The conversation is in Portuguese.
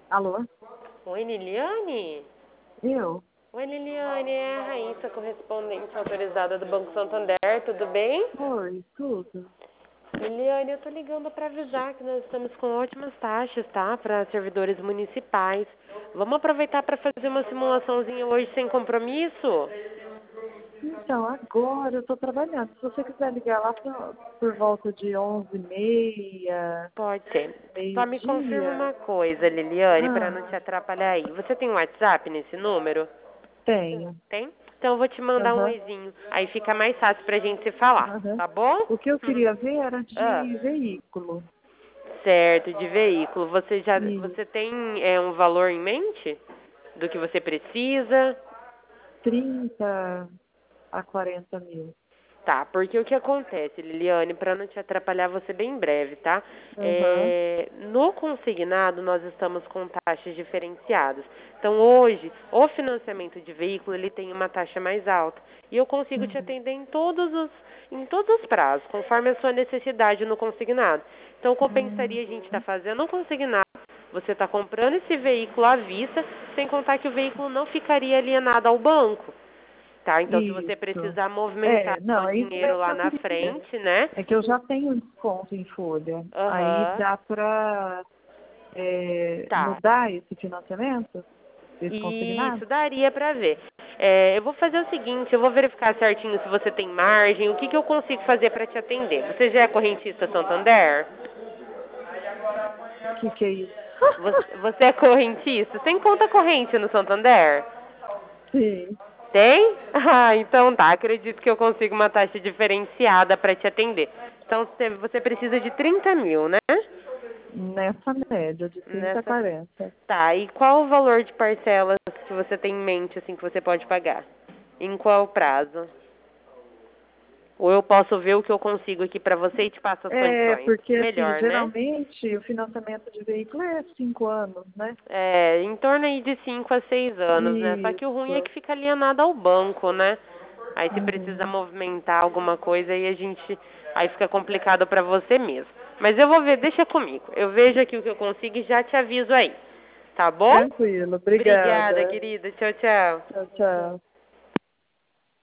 Alô? Oi, Liliane? Eu? Oi, Liliane, é a Raíssa, correspondente autorizada do Banco Santander, tudo bem? Oi, tudo? Liliane, eu tô ligando para avisar que nós estamos com ótimas taxas, tá? Para servidores municipais. Vamos aproveitar para fazer uma simulaçãozinha hoje sem compromisso? Então, agora eu tô trabalhando. Se você quiser ligar lá por volta de 11h30, Pode ser. Só me confirma meio-dia. uma coisa, Liliane, para não te Ah, atrapalhar aí. Você tem um WhatsApp nesse número? tenho. Tem? Então eu vou te mandar um Aham, oizinho. Aí fica mais fácil pra gente se falar, aham. tá bom? O que eu queria ver era Ah, de veículo. certo, de veículo. E Você tem um valor em mente do que você precisa? 30 a 40 mil. Tá, porque o que acontece, Liliane, para não te atrapalhar, vou ser bem breve, tá? Aham. No consignado, nós estamos com taxas diferenciadas. Então, hoje, o financiamento de veículo, ele tem uma taxa mais alta. E eu consigo te Uhum. atender em todos os prazos, conforme a sua necessidade no consignado. Então, compensaria a gente estar Uhum. fazendo um consignado, você está comprando esse veículo à vista, sem contar que o veículo não ficaria alienado ao banco. Tá, então se você Isso. precisar movimentar É, o não, é isso dinheiro mesmo que lá eu na queria. frente, né? É que eu já tenho um desconto em folha. Aí Aham. dá para Tá. mudar esse financiamento? Esse consignado? Isso, daria pra ver. Eu vou fazer o seguinte, eu vou verificar certinho se você tem margem, o que que eu consigo fazer pra te atender. Você já é correntista Santander? Que é isso? Você é correntista? Tem conta corrente no Santander? Sim. Tem? Ah, então tá. Acredito que eu consigo uma taxa diferenciada pra te atender. Então você precisa de 30 mil, né? Nessa média, de 30 a Nessa. 40. Tá, e qual o valor de parcelas que você tem em mente, assim, que você pode pagar? Em qual prazo? Ou eu posso ver o que eu consigo aqui pra você e te passo as condições? Porque assim, Melhor, né? geralmente o financiamento de veículo é 5 anos, né? Em torno aí de 5 a 6 anos, né? Só que o ruim é Isso. que fica alienado ao banco, né? Aí se precisa Uhum. movimentar alguma coisa aí fica complicado pra você mesmo. Mas eu vou ver, deixa comigo. Eu vejo aqui o que eu consigo e já te aviso aí. Tá bom? Tranquilo, Obrigada, obrigada. querida. Tchau, tchau. Tchau, tchau.